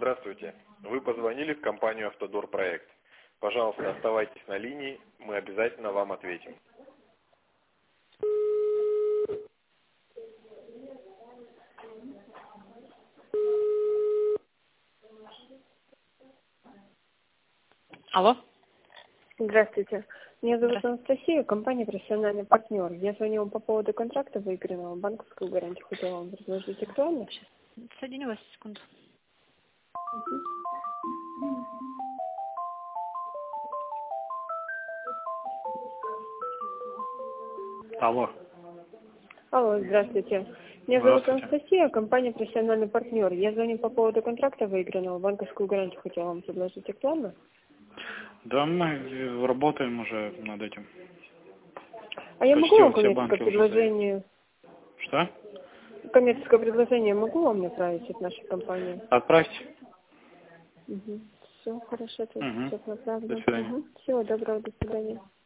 Здравствуйте. Вы позвонили в компанию «Автодор Проект». Пожалуйста, оставайтесь на линии, мы обязательно вам ответим. Алло. Здравствуйте. Меня зовут Анастасия, компания «Профессиональный партнер». Я звоню вам по поводу контракта выигранного, банковскую гарантию хотела вам предложить. Актуально? Соединю вас секунду. Алло. Алло, здравствуйте. Меня зовут Анастасия, компания «Профессиональный партнер». Я звоню по поводу контракта выигранного, банковскую гарантию хотела вам предложить. Актуально? Да, мы работаем уже над этим. А я Почти могу вам все коммерческое банки уже предложение? Что? Коммерческое предложение могу вам направить от нашей компании? Отправьте. Все, хорошо, сейчас направлю. До свидания. Всего доброго, до свидания.